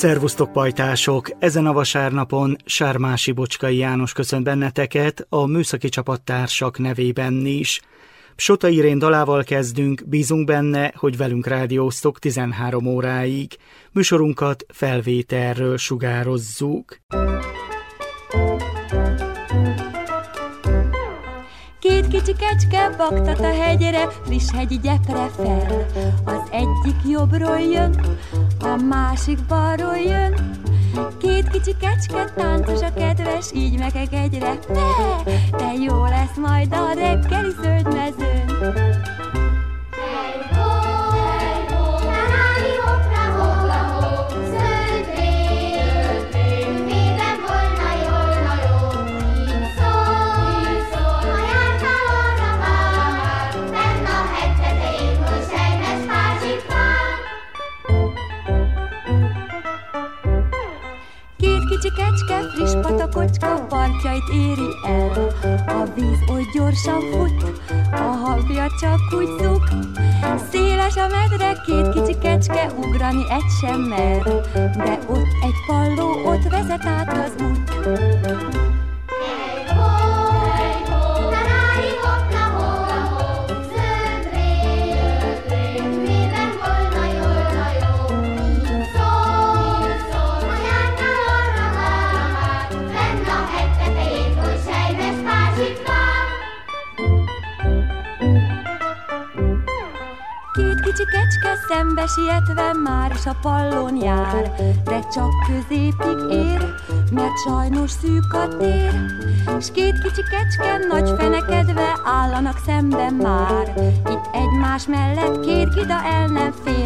Szervusztok, pajtások! Ezen a vasárnapon Sármási Bocskai János köszönt benneteket a műszaki csapattársak nevében is. Psota Irén dalával kezdünk, bízunk benne, hogy velünk rádióztok 13 óráig. Műsorunkat felvételről sugározzuk. Két kicsi kecske baktat a hegyre, friss hegyi gyepre fel. Az egyik jobbról jön, a másik balról jön. Két kicsi kecske táncos a kedves, így mekeg egyre. De jó lesz majd a reggeli zöld mezőn. Kicsi kecske, friss patakocska partjait éri el. A víz oly gyorsan fut, a habja csak úgy zúg. Széles a medre, két kicsi kecske, ugrani egy sem mer. De ott egy palló, ott vezet át az út. Kicsi kecske szembe sietve már is a pallón jár, de csak középig ér, mert sajnos szűk a tér. S két kicsi kecske nagy fenekedve állanak szemben már, itt egymás mellett két gida el nem fér.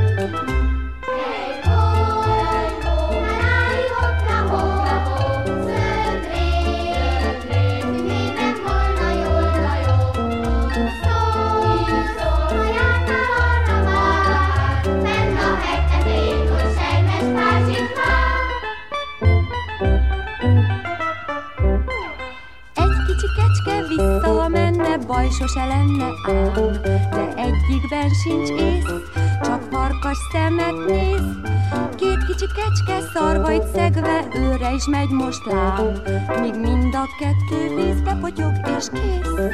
Baj sose lenne ám, de egyikben sincs ész, csak farkas szemet néz. Két kicsi kecske szarvait szegve őre is megy most lám, míg mind a kettő vízbe potyog és kész.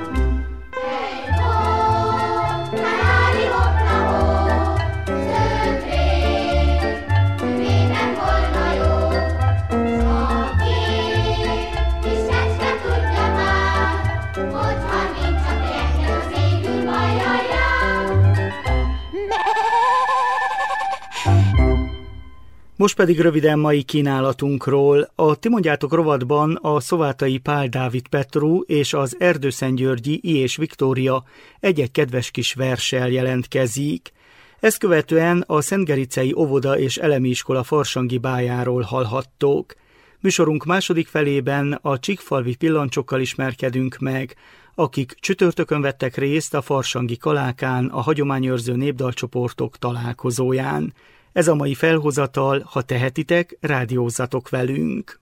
Most pedig röviden mai kínálatunkról. A Ti mondjátok rovatban a szovátai Pál Dávid Petru és az erdőszentgyörgyi I. és Viktória egy-egy kedves kis verssel jelentkezik. Ezt követően a Szentgericei óvoda és elemi iskola farsangi bájáról hallhattok. Műsorunk második felében a csíkfalvi pillancsokkal ismerkedünk meg, akik csütörtökön vettek részt a farsangi kalákán, a hagyományőrző népdalcsoportok találkozóján. Ez a mai felhozatal, ha tehetitek, rádiózzatok velünk!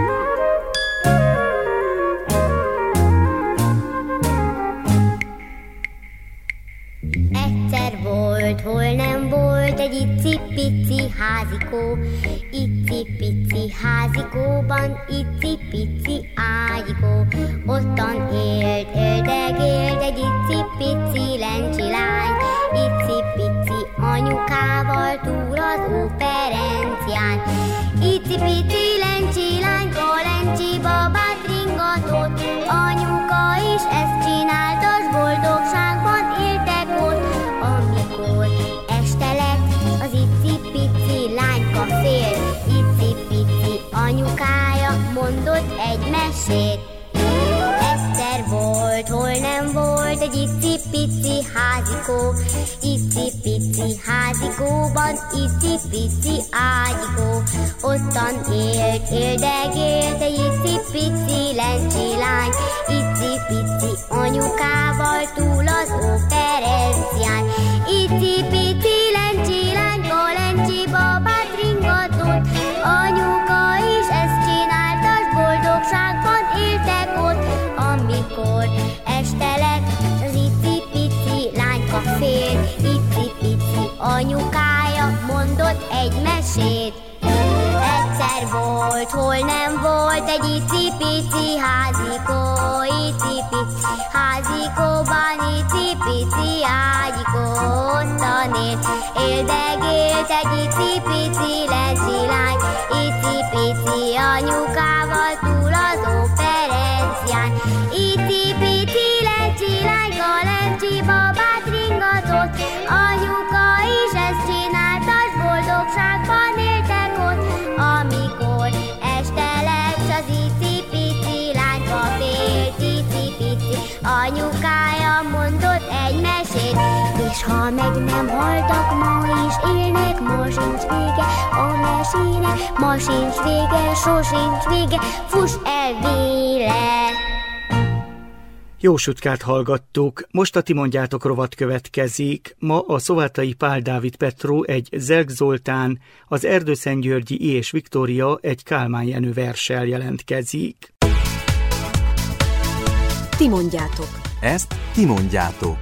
Egyszer volt, hol nem volt egy icipici házikó. Icipici házikóban icipici ágyikó. Ottan élt, éldegélt egy icipici lencsi lány. Icipici anyukával túl az óperencián. Icipici lencsi lányka, lencsi babát ringatott. Anyuka is ezt csinálta, s boldogságban éltek ott. Amikor este lett, az icipici lányka fél. Icipici anyukája mondott egy mesét. Egyszer volt, hol nem volt egy icipici házikó. Icipici házikóban icipici ágyikó. Ottan élt, éldegélt egy icipici lencsi lány. Icipici anyukával túl az óperencián. Icipici lencsi lányka, lencsi babát ringatott. Anyuka is ezt csinálta, s boldogságban éltek ott. Amikor este lett, az icipici lányka fél. Icipici anyukája mondott egy mesét. volt, hol nem volt egy icipici házikó, icipici házikóban icipici ágyikó, ottan éldegélt egy icipici lencsilány, icipici anyukával túlazó Ferencián. Icipici lencsilányka lencsi babát ringatott, anyuka is ezt csinálta, s boldogságban éltek ott. Amikor este lett, s az icipici lányka félt, icipici anyukája mondott egy mesét, és ha meg nem haltak, ma is élnek, ma sincs vége a mesének, ma sincs vége, sosincs vége, fuss el véle! Jósutkát hallgattuk, most a Ti mondjátok rovat következik. Ma a szovátai Pál Dávid Petró egy Zelk Zoltán, az erdőszentgyörgyi I. és Viktória egy Kálmán Jenő verssel jelentkezik. Ti mondjátok. Ezt ti mondjátok.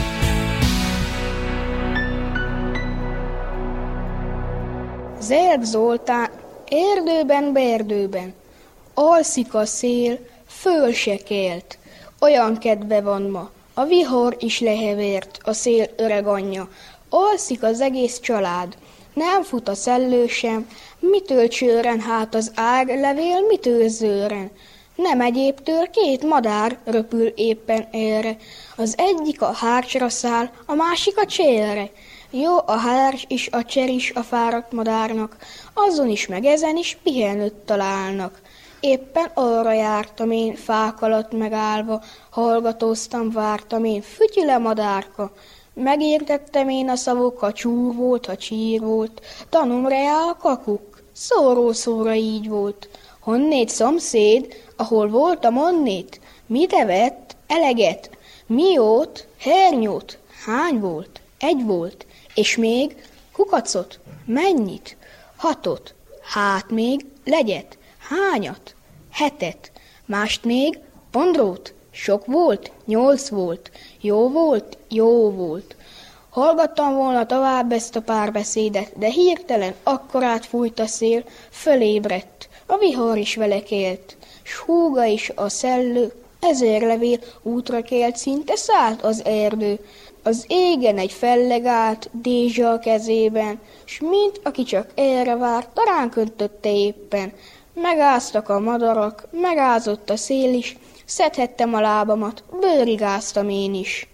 Zelk Zoltán, erdőben, berdőben, alszik a szél, föl se kelt. Olyan kedve van ma, a vihar is lehevert, a szél öreg anyja. Alszik az egész család, nem fut a szellő sem, mitől csőren hát az áglevél, mitől zőren. Nem egyébtől 2 madár röpül éppen erre, az egyik a hárcsra száll, a másik a csérre. Jó a hárcs is, a cser is a fáradt madárnak, azon is meg ezen is pihenőt találnak. Éppen arra jártam én, fák alatt megállva, hallgatóztam, vártam én, fütyüle madárka. Megértettem én a szavuk, ha csúr volt, ha csír volt, tanulomra a kakuk, szóró-szóra így volt. Honnét szomszéd, ahol voltam onnét, mit evett, eleget, miót, hernyót, hány volt, 1 volt, és még kukacot, mennyit, 6, hát még legyet, hányat, 7, mást még pondrót, sok volt, 8 volt, jó volt, jó volt. Hallgattam volna tovább ezt a párbeszédet, de hirtelen akkorát fújt a szél, fölébredt, a vihar is vele kélt, s húga is a szellő, 1000 levél útra kelt, szinte szállt az erdő. Az égen egy felleg állt, dézsa a kezében, s mint aki csak erre várt, talán köntötte éppen. Megáztak a madarak, megázott a szél is, szedhettem a lábamat, bőrig áztam én is.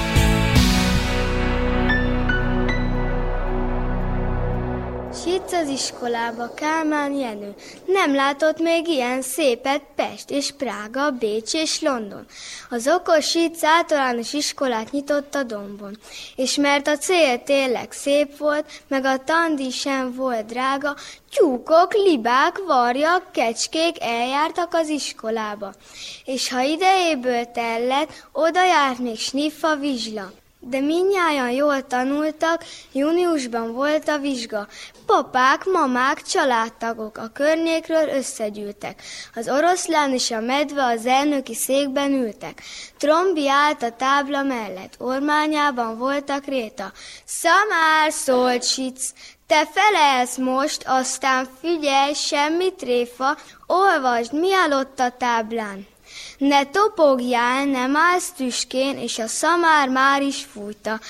Sic az iskolába, Kálmán Jenő. Nem látott még ilyen szépet Pest és Prága, Bécs és London. Az okos Sic általános iskolát nyitott a dombon. És mert a cél tényleg szép volt, meg a tandíj sem volt drága, tyúkok, libák, varjak, kecskék eljártak az iskolába. És ha idejéből tellett, oda járt még Sniffa Vizsla. De mindnyájan jól tanultak, júniusban volt a vizsga. Papák, mamák, családtagok a környékről összegyűltek. Az oroszlán és a medve az elnöki székben ültek. Trombi állt a tábla mellett, ormányában voltak réta. Szamár, szólt Sic, te felelsz most, aztán figyelj, semmi tréfa, olvasd, mi áll ott a táblán. Ne topogjál, nem állsz tüskén, és a szamár már is fújta.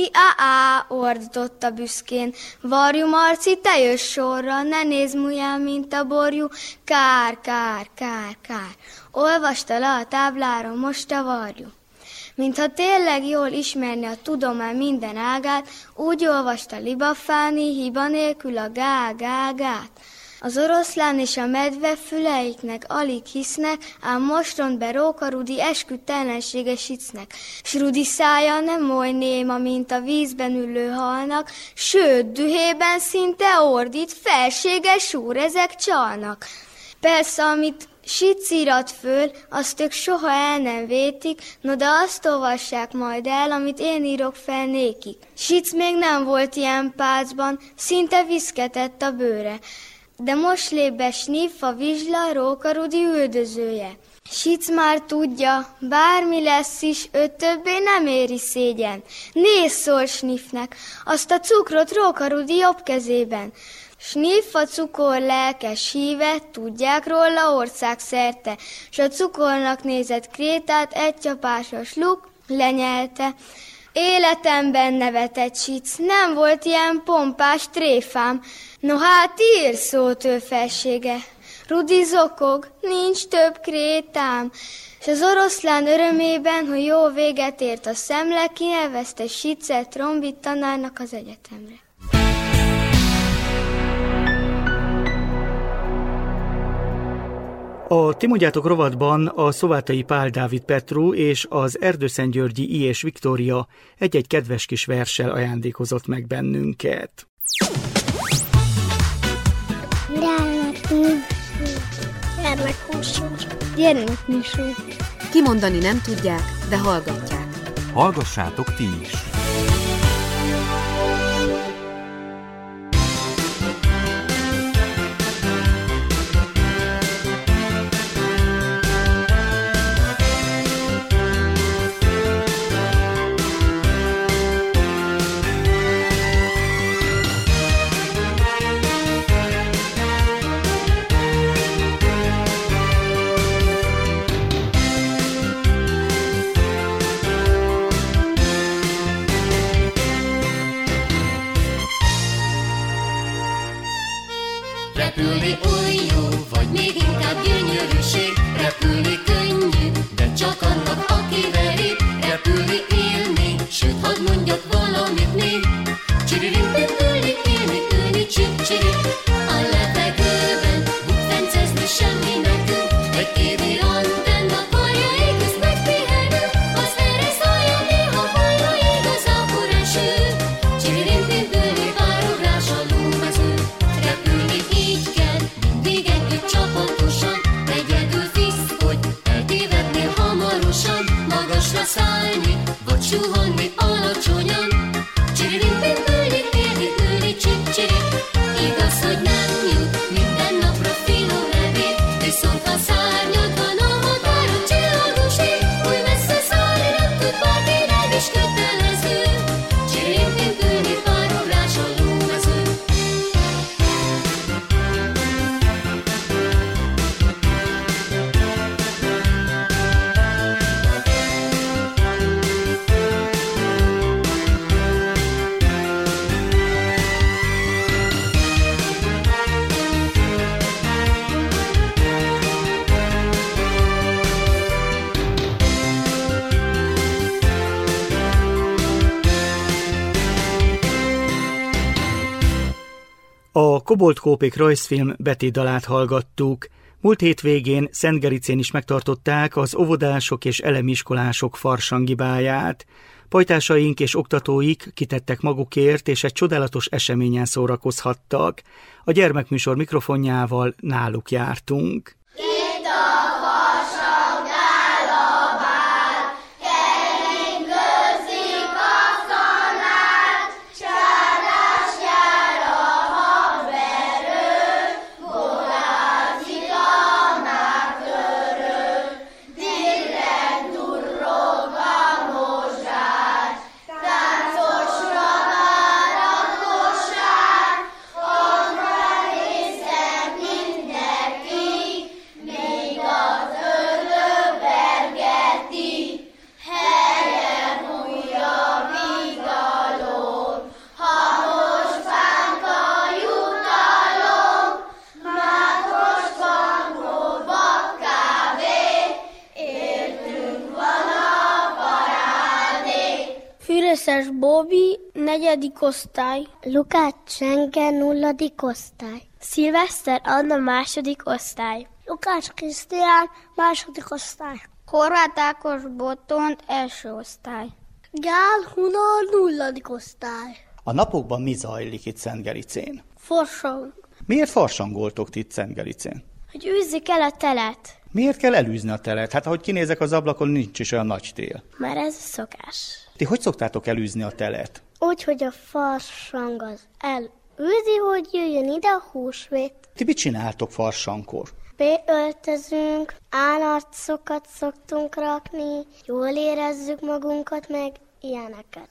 I-a-á, ordította büszkén. Varjú Marci, te jössz sorra, ne nézz múljál, mint a borjú. Kár, kár, kár, kár. Olvasta le a táblára most a varjú. Mintha tényleg jól ismerni a tudomány minden ágát, úgy olvasta Libafáni, hiba nélkül a gá-gá-gát. Az oroszlán és a medve füleiknek alig hisznek, ám most ront be Róka Rudi esküdtelenséges Sicnek. S Rudi szája nem oly néma, mint a vízben ülő halnak, sőt, dühében szinte ordít, felséges úr, ezek csalnak. Persze, amit Sic írat föl, azt ők soha el nem vétik, no de azt olvassák majd el, amit én írok fel nékik. Sic még nem volt ilyen pácban, szinte viszketett a bőre. De most lép be Sniffa Vizsla, Róka Rudi üldözője. Sic már tudja, bármi lesz is, őt többé nem éri szégyen. Nézz, szól Sniffnek, azt a cukrot Róka Rudi jobb kezében. Sniffa cukor lelkes híve, tudják róla országszerte, s a cukornak nézett Krétát egy csapásos luk lenyelte. Életemben nevetett sic, nem volt ilyen pompás tréfám, no hát ír szót ő felsége. Rudi zokog, nincs több Krétám, s az oroszlán örömében, hogy jó véget ért a szemle, kinevezte Sicet trombit tanárnak az egyetemre. A Ti mondjátok rovatban a Szovátai Pál Dávid Petru és az Erdőszentgyörgyi I. és Viktória egy-egy kedves kis verssel ajándékozott meg bennünket. Gyermekműsor. Kimondani nem tudják, de hallgatják. Hallgassátok ti is! Repülni oly jó, vagy még inkább gyönyörűség. Repülni könnyű, de csak annak, aki veri. Repülni élni, sőt, hadd mondjak valamit még. Csiririmpi, ülni, élni, ülni, csip-csiri. A levegőben bukfencezni semmi nekünk. Egy évi antenna karjai közt megpihenő. Az eresz hallja néha hallja igazából eső. Csiririmpi, ülni, párugrás a lómező. Repülni így kell, mindig együtt csapatosan. Egyedül fisz, hogy eltévednél hamarosan. Magasra szállni, vagy suhanni alacsonyan. Csiririmpi, ülni, élni, ülni, csip-csiri. Igaz, hogy nem jut minden napra finom evét, viszont ha szárnyad van a határon csillagos ég, hogy messze szállni nem tud bárki, nem is kötelező. Csiririmpi, ülni, párugrás a lómező. A Kobolt-Kópék rajzfilm betétdalát hallgattuk. Múlt hétvégén Szentgericén is megtartották az óvodások és elemiskolások farsangibáját. Pajtásaink és oktatóik kitettek magukért, és egy csodálatos eseményen szórakozhattak. A gyermekműsor mikrofonjával náluk jártunk. Füröses Bóbi, 4. osztály. Lukács Csenge, 0. osztály. Szilveszter Anna, 2. osztály. Lukács Krisztián, 2. osztály. Horváth Ákos Botond, 1. osztály. Gál Hunor, 0. osztály. A napokban mi zajlik itt Szentgericén? Forsang. Miért farsangoltok ti itt Szentgericén? Hogy űzzük el a telet. Miért kell elűzni a telet? Hát ahogy kinézek az ablakon, nincs is olyan nagy tél. Mert ez a szokás. Ti hogy szoktátok elűzni a telet? Úgy, hogy a farsang az elűzi, hogy jöjjön ide a húsvét. Ti mit csináltok farsangkor? Beöltözünk, állarcokat szoktunk rakni, jól érezzük magunkat, meg ilyeneket.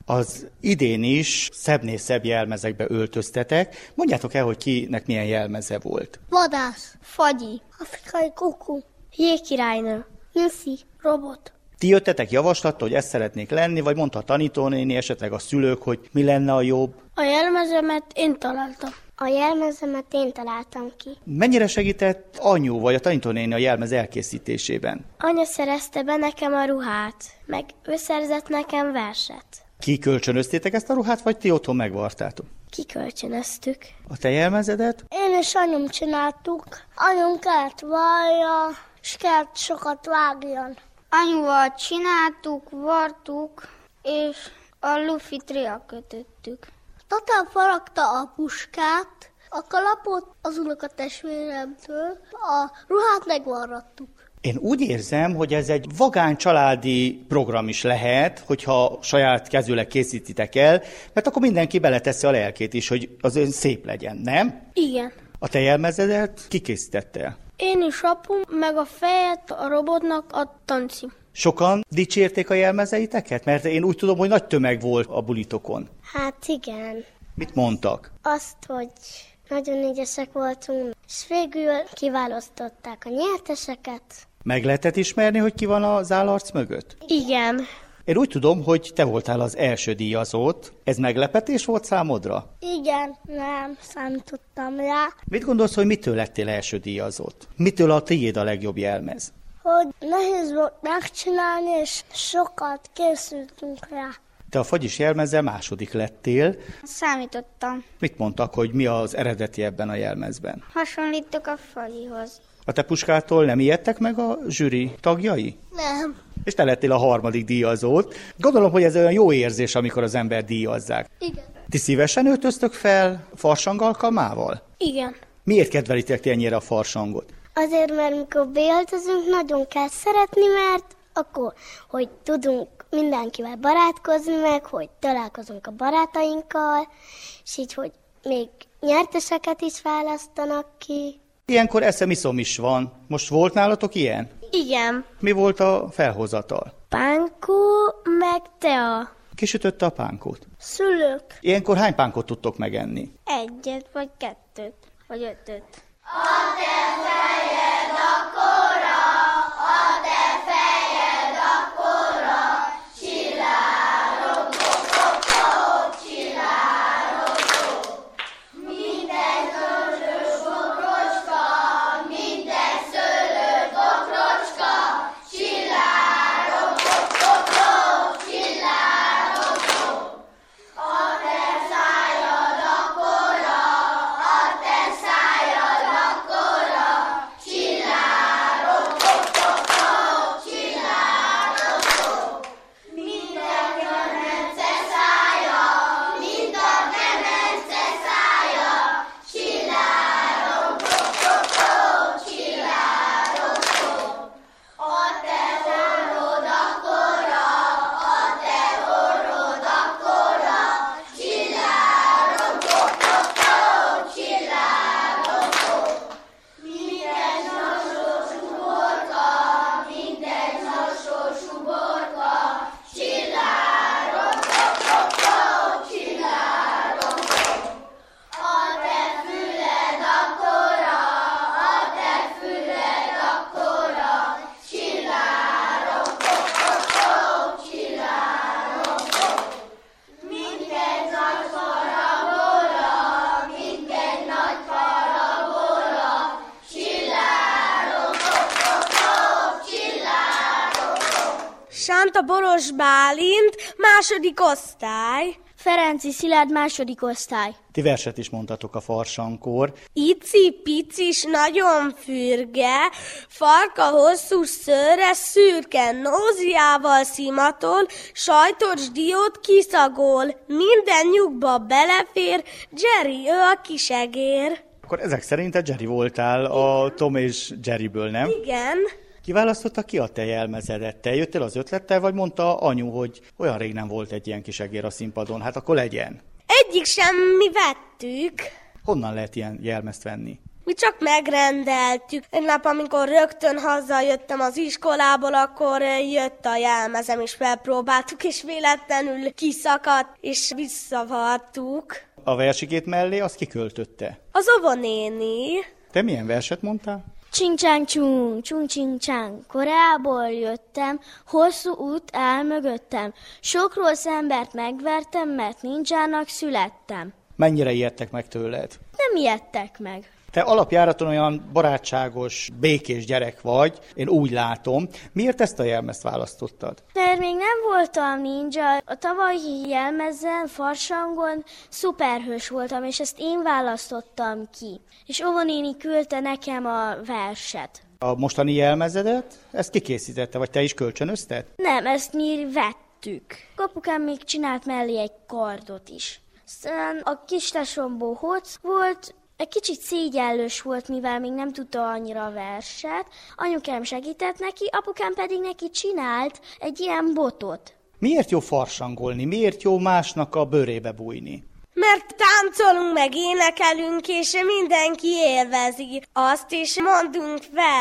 Az idén is szebbnél szebb jelmezekbe öltöztetek. Mondjátok el, hogy kinek milyen jelmeze volt. Vadász, Fagyi, afrikai kuku, jégkirálynő, nyuszi, robot. Ti jöttetek javaslattal, hogy ezt szeretnék lenni, vagy mondta a tanítónéni, esetleg a szülők, hogy mi lenne a jobb? A jelmezemet én találtam. A jelmezemet én találtam ki. Mennyire segített anyu vagy a tanítónéni a jelmez elkészítésében? Anya szerezte be nekem a ruhát, meg ő szerzett nekem verset. Kikölcsönöztétek ezt a ruhát, vagy ti otthon megvartátok? Kikölcsönöztük. A te jelmezedet? Én és anyum csináltuk. Anyum kellett varja, és kellett sokat vágjon. Anyuval csináltuk, vartuk, és a lufi tria kötöttük. Tatán faragta a puskát, a kalapot az unokatestvéremtől, a ruhát megvarrattuk. Én úgy érzem, hogy ez egy vagány családi program is lehet, hogyha saját kezűleg készítitek el, mert akkor mindenki beleteszi a lelkét is, hogy az ön szép legyen, nem? Igen. A te jelmezedet ki készítette el? Én is apum, meg a fejet a robotnak a tanci. Sokan dicsérték a jelmezeiteket? Mert én úgy tudom, hogy nagy tömeg volt a bulitokon. Hát igen. Mit mondtak? Azt, hogy nagyon ügyesek voltunk, és végül kiválasztották a nyerteseket. Meg lehetett ismerni, hogy ki van az állarc mögött? Igen. Én úgy tudom, hogy te voltál az első díjazott. Ez meglepetés volt számodra? Igen, nem számítottam rá. Mit gondolsz, hogy mitől lettél első díjazott? Mitől a tiéd a legjobb jelmez? Hogy nehéz volt megcsinálni, és sokat készültünk rá. Te a fagyis jelmezzel második lettél. Számítottam. Mit mondtak, hogy mi az eredeti ebben a jelmezben? Hasonlítok a fagyihoz. A te puskától nem ijedtek meg a zsűri tagjai? Nem. És te lettél a harmadik díjazott. Gondolom, hogy ez olyan jó érzés, amikor az ember díjazzák. Igen. Ti szívesen öltöztök fel farsang alkalmával? Igen. Miért kedvelitek ti ennyire a farsangot? Azért, mert mikor beöltözünk, nagyon kell szeretni, mert akkor, hogy tudunk mindenkivel barátkozni meg, hogy találkozunk a barátainkkal, és így, hogy még nyerteseket is választanak ki. Ilyenkor eszem-iszom is van. Most volt nálatok ilyen? Igen. Mi volt a felhozatal? Pánkó, meg tea. Ki sütötte a pánkót? Szülők. Ilyenkor hány pánkót tudtok megenni? 1 vagy 2 vagy 5. A te fejed akkora, a te fejed akkora, csillárok-ok-ok-ok, csillárok-ok. Minden zöldös bokrocska, minden szőlőt bokrocska, csillárok-ok-ok-ok, csillárok-ok. A te szájad akkora, a te szájad akkora, csillárok-ok-ok-ok, csillárok-ok. Mind a kemence szája, mind a kemence szája, csillárok-ok-ok-ok, csillárok-ok. A te orrod akkora, a te orrod akkora, csillárok-ok-ok-ok, csillárok-ok. Mindegy nasos uborka, mindegy nasos uborka, csillárok-ok-ok-ok, csillárok-ok. A te füled akkora, a te füled akkora, csillárok-ok-ok-ok, csillárok-ok. Mindegy nagy faragóra, mindegy nagy faragóra, csillárok-ok-ok-ok, csillárok-ok. Sánta Boros Bálint, második osztály. Ferenci Szilárd, második osztály. Ti verset is mondtatok a farsankor. Ici-picis nagyon fürge, farka hosszú szőre, szürke nóziával szimatol, sajtos diót kiszagol, minden nyugba belefér, Jerry, ő a kisegér. Akkor ezek szerint te Jerry voltál a Tom és Jerryből, nem? Igen. Kiválasztotta ki a te jelmezedet? Te jöttél az ötlettel, vagy mondta anyu, hogy olyan rég nem volt egy ilyen kisegér a színpadon, hát akkor legyen. Egyik sem mi vettük. Honnan lehet ilyen jelmezt venni? Mi csak megrendeltük. Egy nap, amikor rögtön hazajöttem az iskolából, akkor jött a jelmezem, és felpróbáltuk, és véletlenül kiszakadt, és visszavartuk. A versikét mellé azt kiköltötte? Az óvónéni. Te milyen verset mondtál? Csing-csáng-csung, csung-csing-csáng, korából jöttem, hosszú út áll mögöttem. Sok rossz embert megvertem, mert ninjának születtem. Mennyire ijedtek meg tőled? Nem ijedtek meg. Te alapjáraton olyan barátságos, békés gyerek vagy, én úgy látom. Miért ezt a jelmezt választottad? Mert még nem voltam ninja. A tavalyi jelmezen, farsangon szuperhős voltam, és ezt én választottam ki. És óvónéni küldte nekem a verset. A mostani jelmezedet, ezt kikészítette, vagy te is kölcsönözted? Nem, ezt mi vettük. Apukám még csinált mellé egy kardot is. Aztán a kistesomból hoc volt, egy kicsit szégyellős volt, mivel még nem tudta annyira a verset. Anyukám segített neki, apukám pedig neki csinált egy ilyen botot. Miért jó farsangolni? Miért jó másnak a bőrébe bújni? Mert táncolunk, meg énekelünk, és mindenki élvezi azt, és mondunk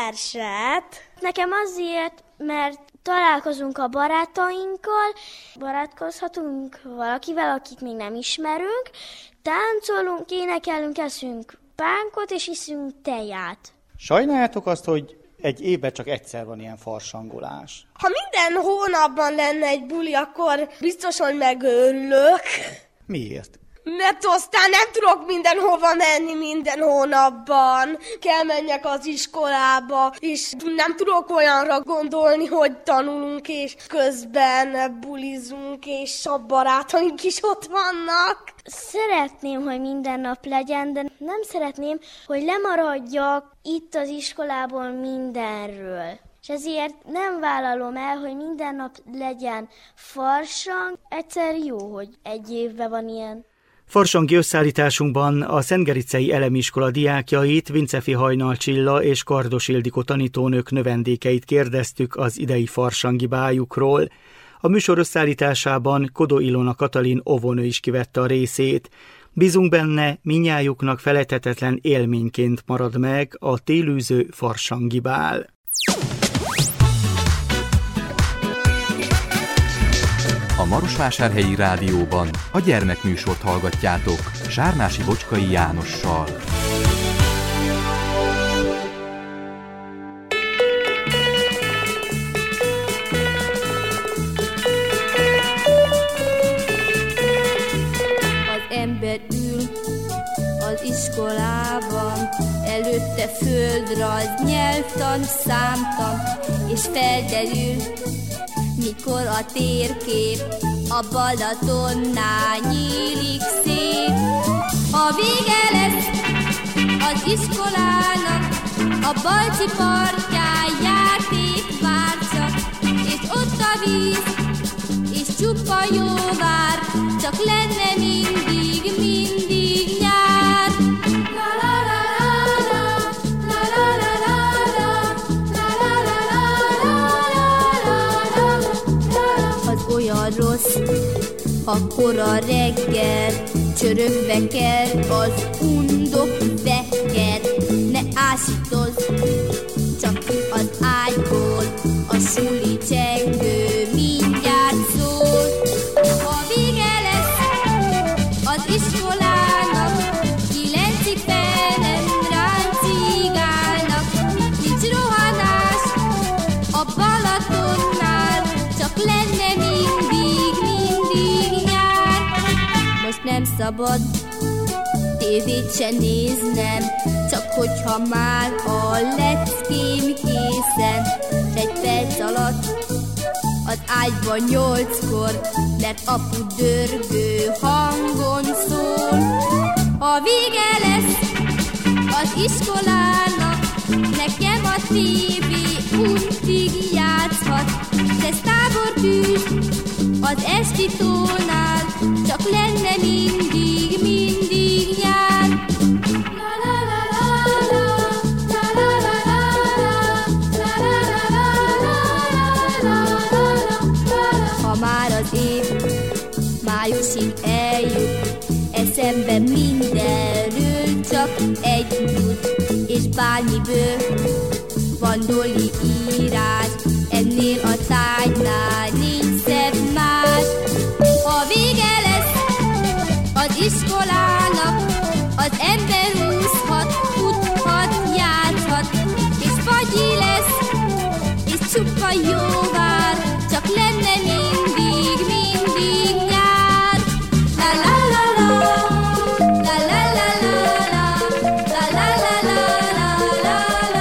verset. Nekem azért, mert találkozunk a barátainkkal, barátkozhatunk valakivel, akit még nem ismerünk, táncolunk, énekelünk, eszünk pánkot, és iszünk teját. Sajnáljátok azt, hogy egy évben csak egyszer van ilyen farsangolás? Ha minden hónapban lenne egy buli, akkor biztos, hogy megőrülök. Miért? Mert aztán nem tudok mindenhova menni minden hónapban. Kell menjek az iskolába, és nem tudok olyanra gondolni, hogy tanulunk, és közben bulizunk, és a barátaink is ott vannak. Szeretném, hogy minden nap legyen, de nem szeretném, hogy lemaradjak itt az iskolából mindenről. És ezért nem vállalom el, hogy minden nap legyen farsang. Egyszer jó, hogy egy évben van ilyen. Farsangi összeállításunkban a Szentgericei Elemiskola diákjait, Vincefi Hajnal Csilla és Kardos Ildikó tanítónők növendékeit kérdeztük az idei farsangi bájukról. A műsor összeállításában Kodó Ilona Katalin óvónő is kivette a részét. Bízunk benne, mindnyájuknak feledhetetlen élményként marad meg a télűző farsangi bál. A Marosvásárhelyi Rádióban a gyermekműsort hallgatjátok Sármási Bocskai Jánossal. Az ember ül az iskolában, előtte földrajz, nyelvtan, számtan, és felderül, mikor a térkép a Balatonnál nyílik szét. A vége lesz az iskolának, a Balcsi partján játék vár csak, és ott a víz, és csupa jó vár, csak lenne mindig, mindig nyár. La la la la la, la la la la la. Az olyan rossz, akkor a reggel csörögve kell az undok vekker. Ne ásítozz, csak ki az ágyból, a suli csengő mindjárt szól. Ha vége lesz az iskolának, 9-ig fel nem ráncigálnak. Nincs rohanás a Balatonnál, csak lenne mindig, mindig nyár. Most nem szabad tévét se néznem, csak hogyha már a leckém készen. Egy perc alatt az ágyban 8-kor, mert apu dörgő hangon szól. Ha vége lesz az iskolának, nekem a tévé untig játszhat. Lesz tábortűz az esti tónál, csak lenne mindig, mindig nyár. Ha már az év májusig eljut, eszembe mindenről csak egy jut. bármiből van doli írás, ennél a tárgynál nincs szebb más. Ha vége lesz az iskolának, az ember úszhat, futhat, játszhat, és fagyi lesz, és csupa jó vár, csak lenne mindig, mindig nyár. La la la la, la la la la, la la la la, la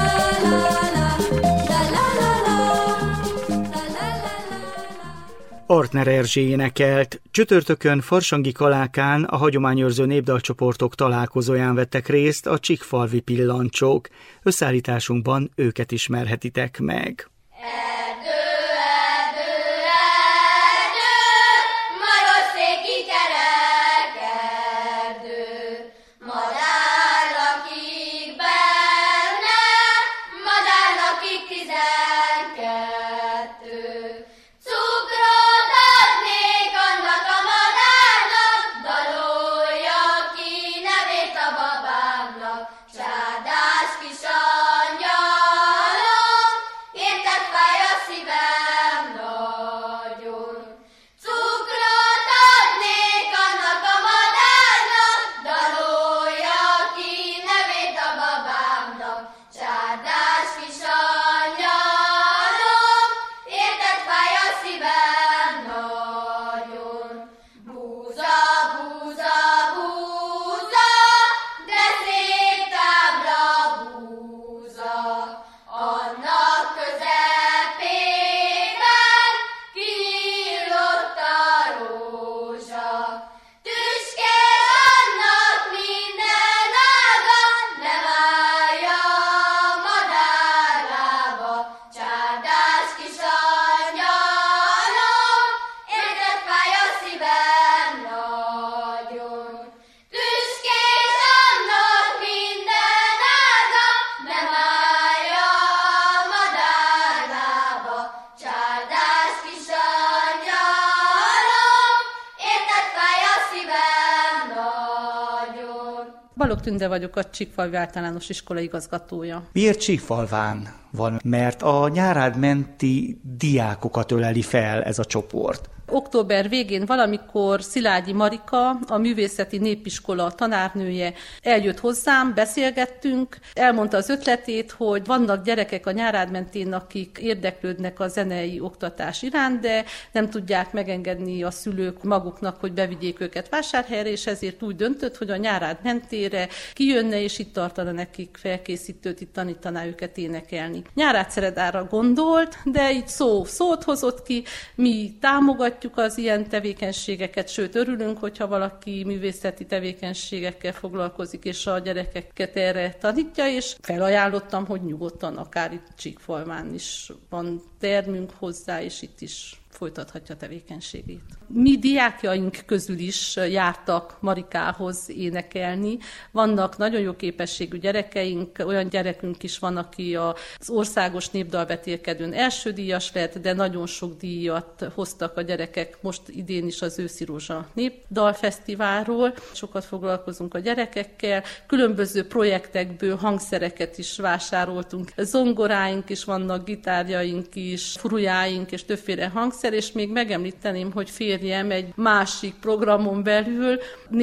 la la la. Ortner Erzsé énekelt. Csütörtökön Farsangi Kalákán a hagyományőrző népdalcsoportok találkozóján vettek részt a Csíkfalvi Pillancsók. Összeállításunkban őket ismerhetitek meg. Balogh Tünde vagyok, a Csíkfalvi Általános Iskola igazgatója. Miért Csíkfalván van? Mert a nyárádmenti diákokat öleli fel ez a csoport. Október végén valamikor Szilágyi Marika, a Művészeti Népiskola tanárnője eljött hozzám, beszélgettünk, elmondta az ötletét, hogy vannak gyerekek a Nyárádmentén, akik érdeklődnek a zenei oktatás iránt, de nem tudják megengedni a szülők maguknak, hogy bevigyék őket Vásárhelyre, és ezért úgy döntött, hogy a Nyárádmentére kijönne, és itt tartana nekik felkészítőt, itt tanítaná őket énekelni. Nyárádszeredára gondolt, de így szót hozott ki, mi támogatjuk az ilyen tevékenységeket, sőt örülünk, hogyha valaki művészeti tevékenységekkel foglalkozik, és a gyerekeket erre tanítja, és felajánlottam, hogy nyugodtan akár itt Csíkfalván is van termünk hozzá, és itt is folytathatja tevékenységét. Mi diákjaink közül is jártak Marikához énekelni. Vannak nagyon jó képességű gyerekeink, olyan gyerekünk is van, aki az országos népdalvetélkedőn első díjas lett, de nagyon sok díjat hoztak a gyerekek, most idén is az Őszi Rózsa Népdalfesztiválról. Sokat foglalkozunk a gyerekekkel, különböző projektekből hangszereket is vásároltunk. Zongoráink is vannak, gitárjaink is, furujáink és többféle hangszer, és még megemlíteném, hogy férjem egy másik programon belül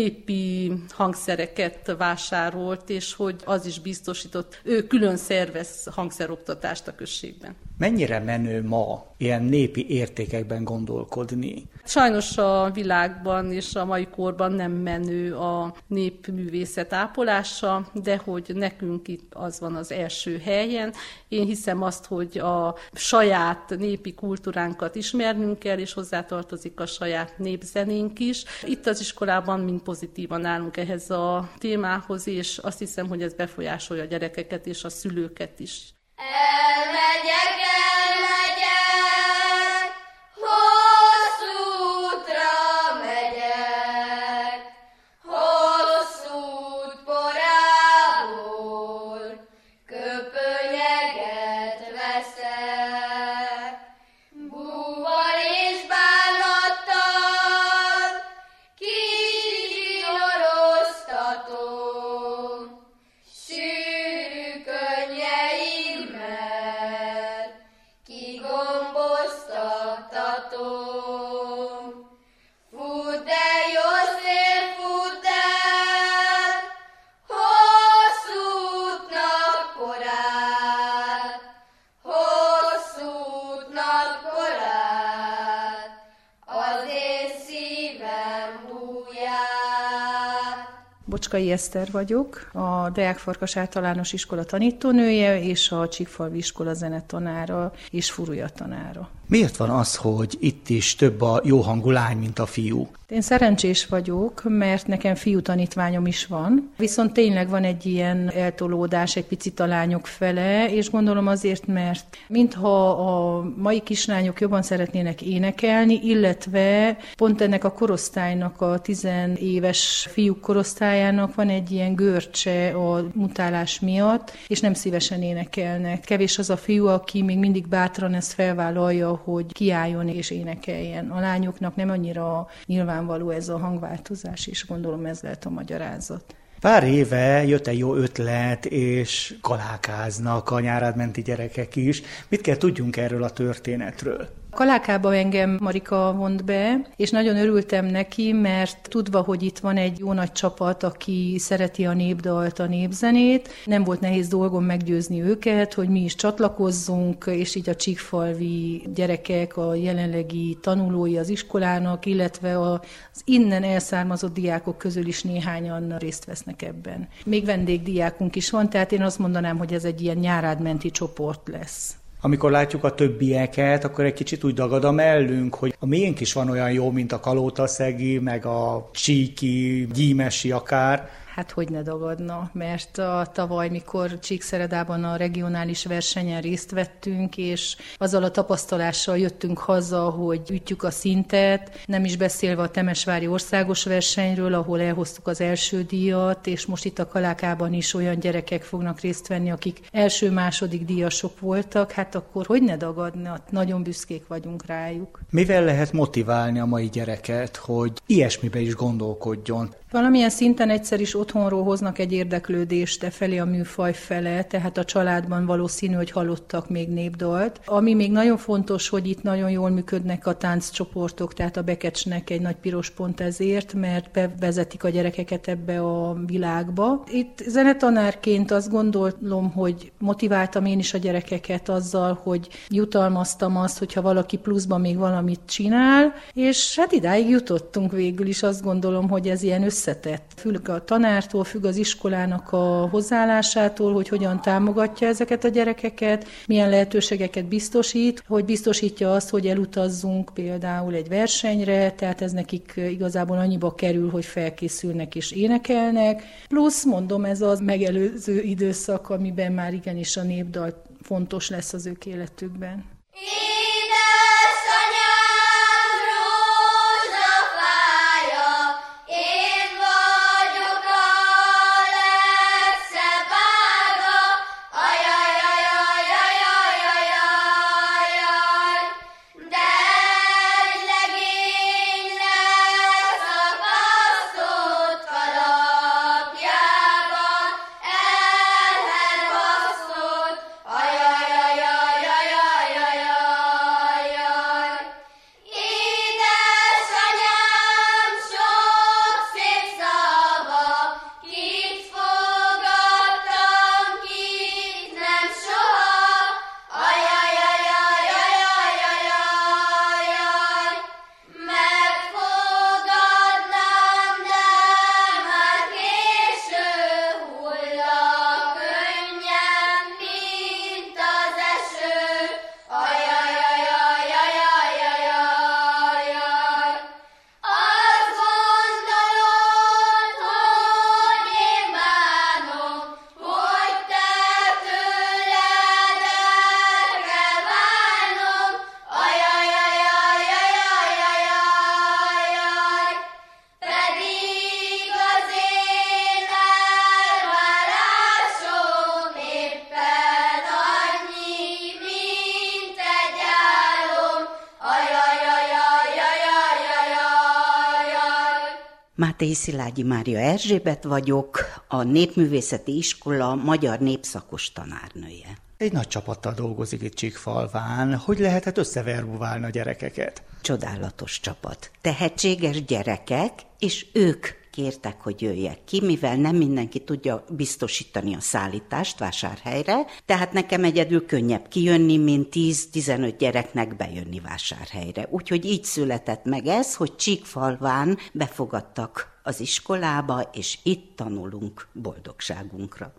népi hangszereket vásárolt, és hogy az is biztosított, ő külön szervez hangszeroktatást a községben. Mennyire menő ma ilyen népi értékekben gondolkodni? Sajnos a világban és a mai korban nem menő a népművészet ápolása, de hogy nekünk itt az van az első helyen. Én hiszem azt, hogy a saját népi kultúránkat ismernünk kell, és hozzátartozik a saját népzenénk is. Itt az iskolában mind pozitívan állunk ehhez a témához, és azt hiszem, hogy ez befolyásolja a gyerekeket és a szülőket is. Elmegyek, hosszú útra megyek, hosszú út porából, köpönyeget veszek, búval és bánattal, kicsinyoroztatom, sűrű Bocskai Eszter vagyok, a Deák-Farkas Általános Iskola tanítónője és a Csíkfalvi Iskola zenetanára és furúja tanára. Miért van az, hogy itt is több a jóhangú lány, mint a fiú? Én szerencsés vagyok, mert nekem fiú tanítványom is van, viszont tényleg van egy ilyen eltolódás egy picit a lányok fele, és gondolom azért, mert mintha a mai kislányok jobban szeretnének énekelni, illetve pont ennek a korosztálynak, a 10 éves fiúk korosztályának van egy ilyen görcse a mutálás miatt, és nem szívesen énekelnek. Kevés az a fiú, aki még mindig bátran ezt felvállalja, hogy kiálljon és énekeljen. A lányoknak nem annyira nyilvánvaló ez a hangváltozás, és gondolom ez lehet a magyarázat. Pár éve jött egy jó ötlet, és kalákáznak a nyárádmenti gyerekek is. Mit kell tudjunk erről a történetről? Kalákába engem Marika vont be, és nagyon örültem neki, mert tudva, hogy itt van egy jó nagy csapat, aki szereti a népdalt, a népzenét, nem volt nehéz dolgom meggyőzni őket, hogy mi is csatlakozzunk, és így a csíkfalvi gyerekek, a jelenlegi tanulói az iskolának, illetve az innen elszármazott diákok közül is néhányan részt vesznek ebben. Még vendégdiákunk is van, tehát én azt mondanám, hogy ez egy ilyen nyárádmenti csoport lesz. Amikor látjuk a többieket, akkor egy kicsit úgy dagad a mellünk, hogy a miénk is van olyan jó, mint a kalótaszegi, meg a csíki, gyímesi akár. Hát hogy ne dagadna, mert tavaly, mikor Csíkszeredában a regionális versenyen részt vettünk, és azzal a tapasztalással jöttünk haza, hogy ütjük a szintet, nem is beszélve a temesvári országos versenyről, ahol elhoztuk az első díjat, és most itt a Kalákában is olyan gyerekek fognak részt venni, akik első-második díjasok voltak, hát akkor hogy ne dagadna, nagyon büszkék vagyunk rájuk. Mivel lehet motiválni a mai gyereket, hogy ilyesmibe is gondolkodjon? Valamilyen szinten egyszer is otthonról hoznak egy érdeklődést felé a műfaj fele, tehát a családban valószínű, hogy hallottak még népdalt. Ami még nagyon fontos, hogy itt nagyon jól működnek a tánccsoportok, tehát a Bekecsnek egy nagy piros pont ezért, mert bevezetik a gyerekeket ebbe a világba. Itt zenetanárként azt gondolom, hogy motiváltam én is a gyerekeket azzal, hogy jutalmaztam azt, hogyha valaki pluszban még valamit csinál, és hát idáig jutottunk végül is, azt gondolom, hogy ez ilyen összetett. Függ a tanártól, függ az iskolának a hozzáállásától, hogy hogyan támogatja ezeket a gyerekeket, milyen lehetőségeket biztosít, hogy biztosítja azt, hogy elutazzunk például egy versenyre, tehát ez nekik igazából annyiba kerül, hogy felkészülnek és énekelnek. Plusz, mondom, ez az megelőző időszak, amiben már igenis a népdal fontos lesz az ők életükben. Mátéi Szilágyi Mária Erzsébet vagyok, a Népművészeti Iskola magyar népszakos tanárnője. Egy nagy csapattal dolgozik itt Csíkfalván. Hogy lehetett összeverbuválni a gyerekeket? Csodálatos csapat. Tehetséges gyerekek, és ők kértek, hogy jöjjek ki, mivel nem mindenki tudja biztosítani a szállítást Vásárhelyre, tehát nekem egyedül könnyebb kijönni, mint 10-15 gyereknek bejönni Vásárhelyre. Úgyhogy így született meg ez, hogy Csíkfalván befogadtak az iskolába, és itt tanulunk boldogságunkra.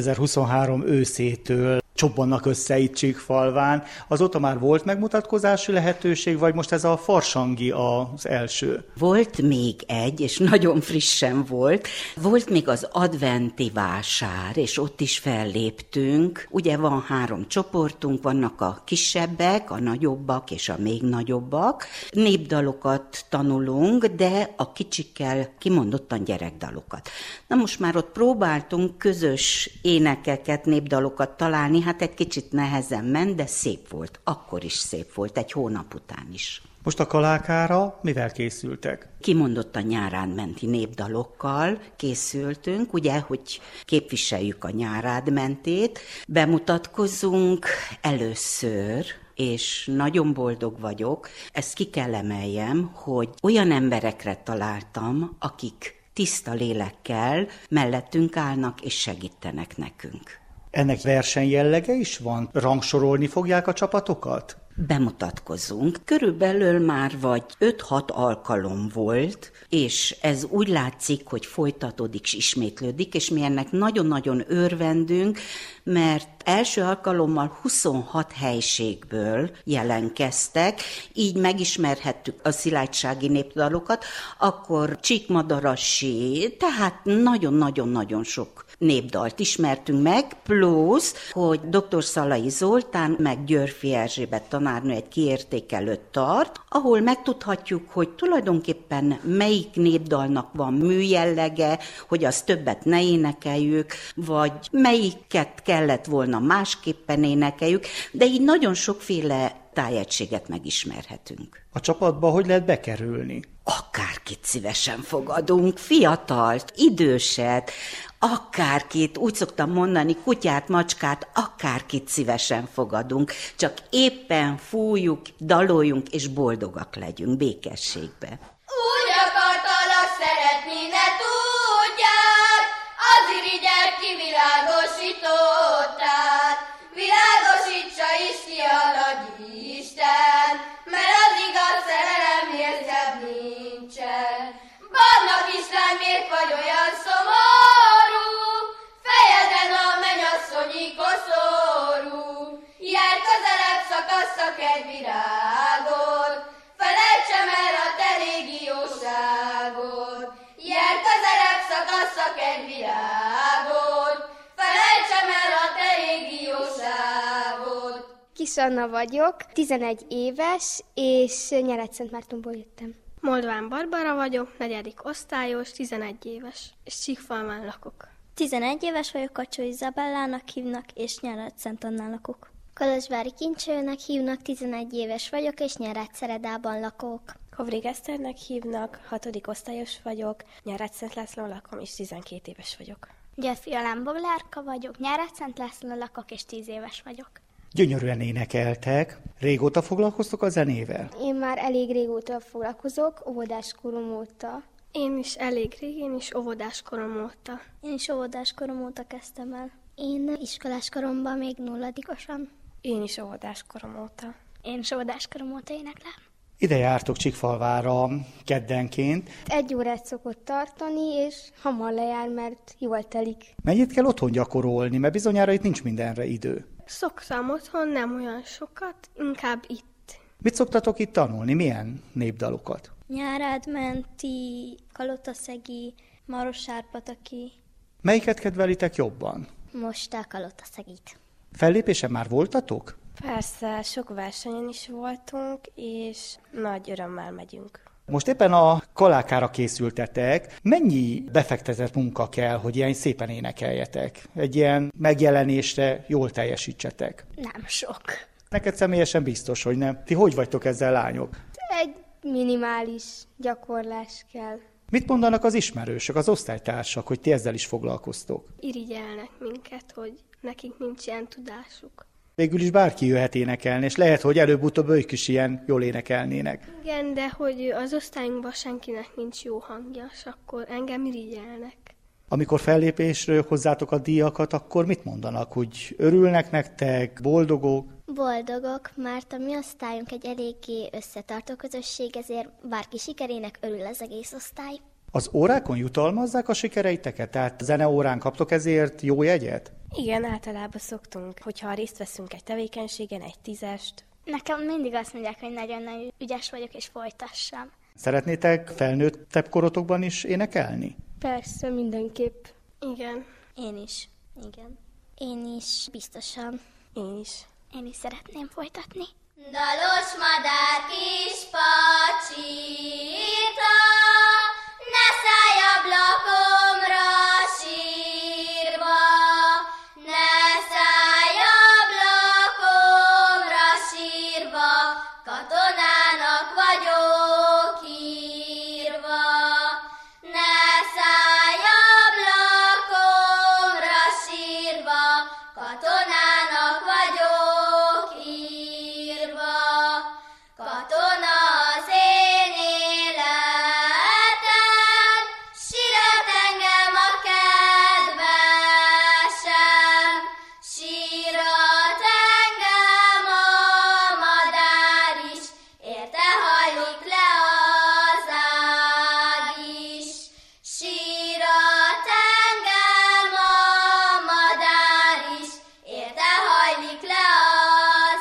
2023 őszétől csobbannak össze itt Csíkfalván. Azóta már volt megmutatkozási lehetőség, vagy most ez a farsangi az első? Volt még egy, és nagyon frissen volt. Volt még az adventi vásár, és ott is felléptünk. Ugye van 3 csoportunk, vannak a kisebbek, a nagyobbak és a még nagyobbak. Népdalokat tanulunk, de a kicsikkel kimondottan gyerekdalokat. Na most már ott próbáltunk közös énekeket, népdalokat találni, hát egy kicsit nehezen ment, de szép volt. Akkor is szép volt, egy hónap után is. Most a Kalákára mivel készültek? Kimondottan nyárádmenti népdalokkal készültünk, ugye, hogy képviseljük a nyárádmentét. Bemutatkozunk először, és nagyon boldog vagyok. Ezt ki kell emeljem, hogy olyan emberekre találtam, akik tiszta lélekkel mellettünk állnak és segítenek nekünk. Ennek versenyjellege is van? Rangsorolni fogják a csapatokat? Bemutatkozunk. Körülbelül már vagy 5-6 alkalom volt, és ez úgy látszik, hogy folytatódik és ismétlődik, és mi ennek nagyon-nagyon örvendünk, mert első alkalommal 26 helységből jelentkeztek, így megismerhettük a szilágysági népdalokat, akkor Csíkmadarasi, tehát nagyon-nagyon-nagyon sok népdalt ismertünk meg, plusz, hogy dr. Szalai Zoltán meg Györfi Erzsébet tanárnő egy kiértékelőt tart, ahol megtudhatjuk, hogy tulajdonképpen melyik népdalnak van műjellege, hogy azt többet ne énekeljük, vagy melyiket kellett volna másképpen énekeljük, de így nagyon sokféle tájegységet megismerhetünk. A csapatba hogy lehet bekerülni? Akárkit szívesen fogadunk, fiatalt, időset, akárkit, úgy szoktam mondani, kutyát, macskát, akárkit szívesen fogadunk, csak éppen fújjuk, daloljunk és boldogak legyünk békességbe. Úgy akartalak szeretni, ne tudják, az irigyel kivilágosítottát. Világosítsa is ki a nagy Isten, mert az igaz szerelemnél szebb nincsen. Barna kislány, miért vagy olyan szomorú? Fejeden a mennyasszonyi koszorú. Jár közelebb, szakasszak egy virágot, felejtsem el a te régióságot. Jár közelebb, szakasszak egy virágot, felejtsem el a te régióságot. Kis Anna vagyok, 11 éves, és Nyíregyszentmártonból jöttem. Moldván Barbara vagyok, 4. osztályos, 11 éves, és Csíkfalván lakok. 11 éves vagyok, Kacsó Izabellának hívnak, és Nyíregyszentannál lakok. Kolozsvári Kincsőnek hívnak, 11 éves vagyok, és Nyíregyszeredában lakok. Kovrig Eszternek hívnak, 6. osztályos vagyok, Nyíregyszent Lászlón lakom, és 12 éves vagyok. Györfi Alán Boglárka vagyok, Nyíregyszent Lászlón lakok, és 10 éves vagyok. Gyönyörűen énekeltek. Régóta foglalkoztok a zenével? Én már elég régóta foglalkozok, óvodáskorom óta. Én is elég rég, én is óvodáskorom óta. Én is óvodáskorom óta kezdtem el. Én iskoláskoromban még 0-osan. Én is óvodáskorom óta. Én is óvodáskorom óta éneklem. Ide jártok Csíkfalvára keddenként. 1 órát szokott tartani, és hamar lejár, mert jól telik. Mennyit kell otthon gyakorolni, mert bizonyára itt nincs mindenre idő. Szoktam otthon, nem olyan sokat, inkább itt. Mit szoktatok itt tanulni? Milyen népdalokat? Nyárádmenti, Kalotaszegi, Marossárpataki. Melyiket kedvelitek jobban? Most a Kalotaszegit. Fellépésen már voltatok? Persze, sok versenyen is voltunk, és nagy örömmel megyünk. Most éppen a Kalákára készültetek. Mennyi befektetett munka kell, hogy ilyen szépen énekeljetek? Egy ilyen megjelenésre jól teljesítsetek? Nem sok. Neked személyesen biztos, hogy nem. Ti hogy vagytok ezzel, lányok? Egy minimális gyakorlás kell. Mit mondanak az ismerősök, az osztálytársak, hogy ti ezzel is foglalkoztok? Irigyelnek minket, hogy nekik nincs ilyen tudásuk. Végül is bárki jöhet énekelni, és lehet, hogy előbb-utóbb ők is ilyen jól énekelnének. Igen, de hogy az osztályunkban senkinek nincs jó hangja, és akkor engem irigyelnek. Amikor fellépésről hozzátok a díjakat, akkor mit mondanak? Úgy örülnek nektek, boldogok? Boldogok, mert a mi osztályunk egy eléggé összetartó közösség, ezért bárki sikerének örül az egész osztály. Az órákon jutalmazzák a sikereiteket? Tehát zeneórán kaptok ezért jó jegyet? Igen, általában szoktunk, hogyha részt veszünk egy tevékenységen, egy 10-est. Nekem mindig azt mondják, hogy nagyon-nagyon ügyes vagyok, és folytassam. Szeretnétek felnőttebb korotokban is énekelni? Persze, mindenképp. Igen. Én is. Igen. Én is, biztosan. Én is. Én is szeretném folytatni. Dalos madár kis pacsita, ne szállj ablakomra sírva, ne szállj ablakomra sírva, katonának vagyok írva. Ne szállj ablakomra sírva, katonának vagyok írva. Katona az én életem, sírat engem a kedvesem, sírat engem a madár is, érte hajlik le az ág is. Sírat engem a madár is, érte hajlik le az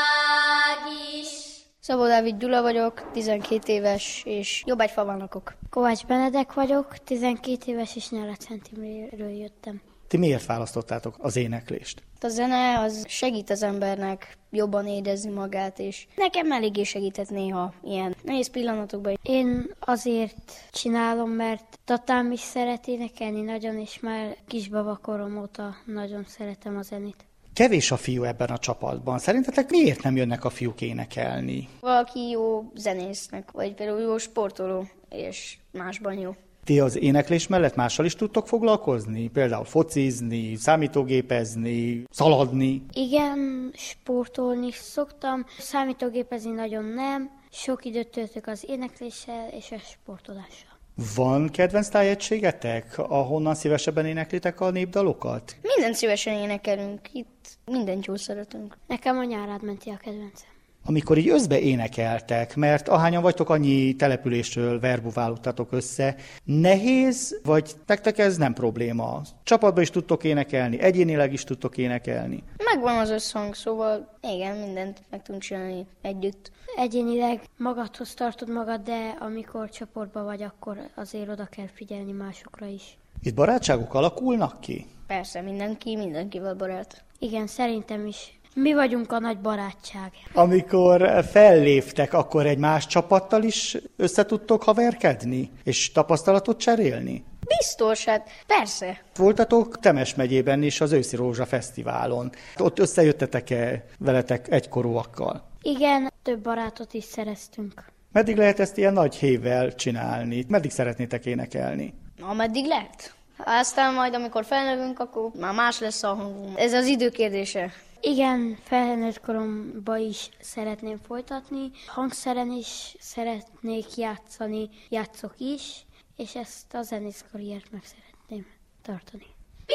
ág is. Szabó Dávid Gyula vagyok, 12 éves, és Jobbágyfalván lakok. Kovács Benedek vagyok, 12 éves, és Nyíregyszentmiről jöttem. Ti miért választottátok az éneklést? A zene az segít az embernek jobban érezni magát, és nekem eléggé segített néha ilyen nehéz pillanatokban. Én azért csinálom, mert tatám is szeret énekelni nagyon, és már kisbabakorom óta nagyon szeretem a zenét. Kevés a fiú ebben a csapatban. Szerintetek miért nem jönnek a fiúk énekelni? Valaki jó zenésznek, vagy például jó sportoló, és másban jó. Ti az éneklés mellett mással is tudtok foglalkozni? Például focizni, számítógépezni, szaladni? Igen, sportolni szoktam, számítógépezni nagyon nem. Sok időt töltök az énekléssel és a sportolással. Van kedvenc tájegységetek, ahonnan szívesebben éneklitek a népdalokat? Mindent szívesen énekelünk, itt mindent jól szeretünk. Nekem a Nyárádmenti a kedvencem. Amikor így összbe énekeltek, mert ahányan vagytok, annyi településről verbuválódtatok össze, nehéz, vagy nektek ez nem probléma? Csapatban is tudtok énekelni, egyénileg is tudtok énekelni? Megvan az összhang, szóval igen, mindent meg tudunk csinálni együtt. Egyénileg magadhoz tartod magad, de amikor csoportban vagy, akkor azért oda kell figyelni másokra is. Itt barátságok alakulnak ki? Persze, mindenkivel barát. Igen, szerintem is. Mi vagyunk a nagy barátság. Amikor felléptek, akkor egy más csapattal is összetudtok haverkedni? És tapasztalatot cserélni? Biztos, hát persze. Voltatok Temes megyében is az Őszi Rózsa Fesztiválon. Ott összejöttetek-e veletek egykorúakkal? Igen, több barátot is szereztünk. Meddig lehet ezt ilyen nagy hévvel csinálni? Meddig szeretnétek énekelni? Ameddig lehet. Aztán majd, amikor felnövünk, akkor már más lesz a hangunk. Ez az idő kérdése. Igen, felnőtt koromban is szeretném folytatni, hangszeren is szeretnék játszani, játszok is, és ezt a zenész karriert meg szeretném tartani.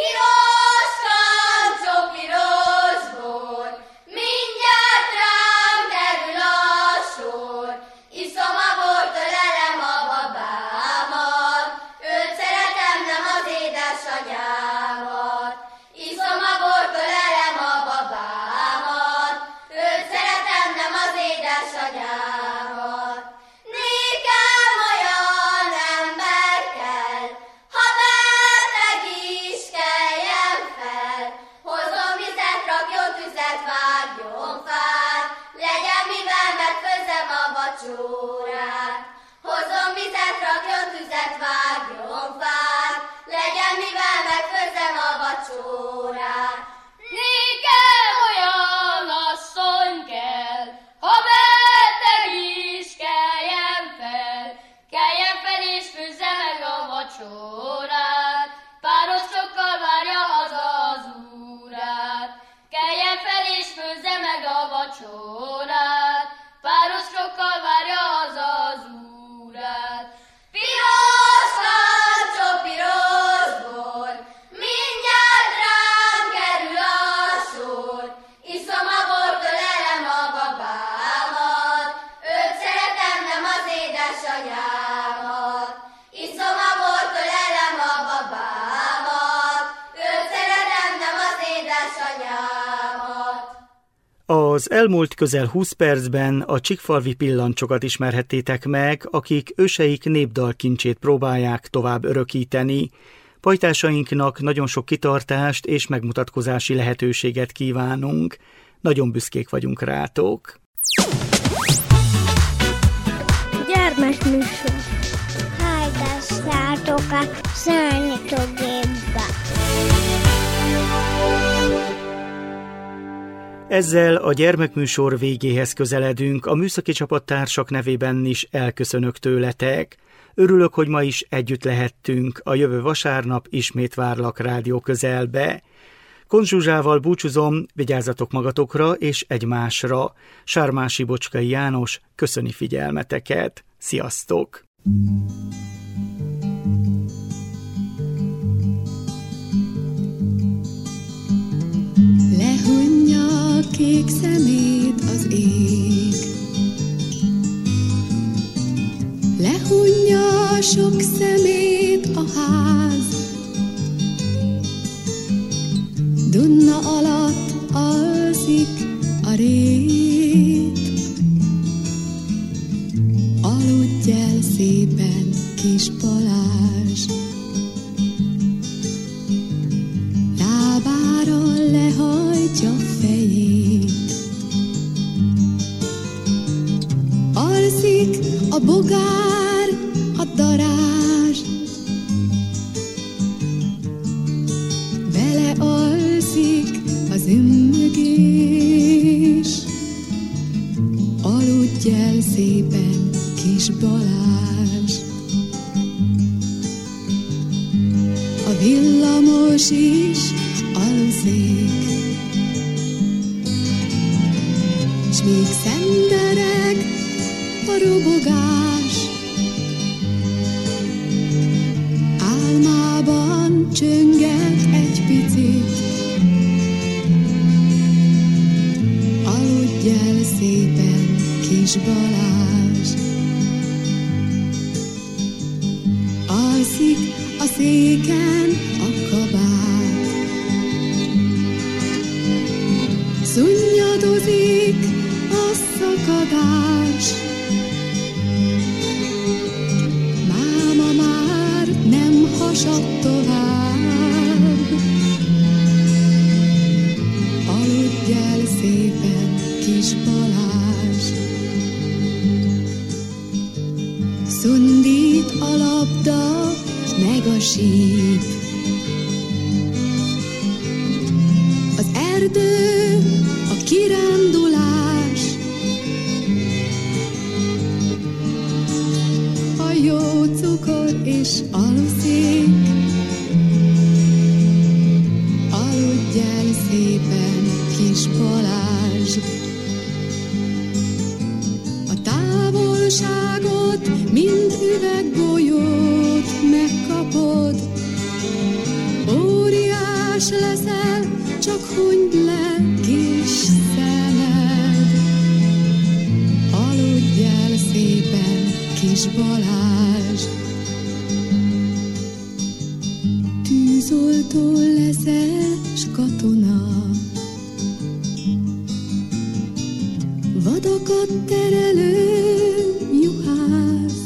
Piros kancó, piros bor, mindjárt rám kerül a sor, iszom a bort, ölelem a babámat, őt szeretem, nem az édesanyámat. Iszom a bort, ölelem a babámat, őt szeretem, nem az édesanyámat. Nékem olyan ember kell, ha beteg is keljen fel. Hozom vizet, rakjon tüzet, vágjon fát, legyen mivel megfőzzem a vacsorát. Hozom vizet, rakjon tüzet, vágjon fát, legyen mivel megfőzzem a vacsorát. Nékem olyan asszony kell, ha beteg is keljen fel és főzze meg a vacsorát. Párostokkal várja haza az úrát, keljen fel és főzze vacsorát, pároskokkal várja haza az úrát. Piros kancsó, piros bor, mindjárt rám kerül a sor. Iszom a bort, ölelem a babámat, őt szeretem, nem az édesanyámat. Iszom a bort, ölelem a babámat, őt szeretem, nem az édesanyámat. Az elmúlt közel 20 percben a csikfalvi pillancsokat ismerhettétek meg, akik őseik népdalkincsét próbálják tovább örökíteni. Pajtásainknak nagyon sok kitartást és megmutatkozási lehetőséget kívánunk. Nagyon büszkék vagyunk rátok. Gyermekműsor. Hallgassátok a Számítógépbe. Ezzel a gyermekműsor végéhez közeledünk, a műszaki csapattársak nevében is elköszönök tőletek. Örülök, hogy ma is együtt lehettünk, a jövő vasárnap ismét várlak rádió közelbe. Konz Zsuzsával búcsúzom, vigyázzatok magatokra és egymásra. Sármási Bocskai János köszöni figyelmeteket. Sziasztok! Lehunja a kék szemét az ég, lehunja a sok szemét a ház, Dunna alatt alszik a rét. Aludj el szépen, kis Balázs, lábára lehajtja fejét. Alszik a bogár, a darázs, vele alszik az ümmögés. Aludj el szépen, kis Balázs, a villamos is aluszik, s még szendereg a robogás. Álmában csönget egy picit, aludj el szépen, kis Balázs. Alszik a széken a kabát, szunnyadozik a szakadás. Máma már nem hasad tovább, aludj el szépen, kis Balázs. Szundít a labda, meg a síp, az erdő, a kirándulás. A jó cukor is aluszik, aludj el szépen, kis Balázs. A távolságot, mint üveggolyót megkapod, óriás leszel, csak hunyd le, kis szemed. Aludj el szépen, kis Balázs. Tűzoltó leszel, s katona, vadakat terelő juhász.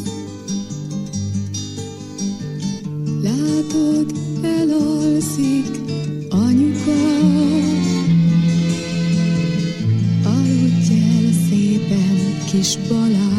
Látod, elalszik anyuka, aludj el szépen, kis Balázs.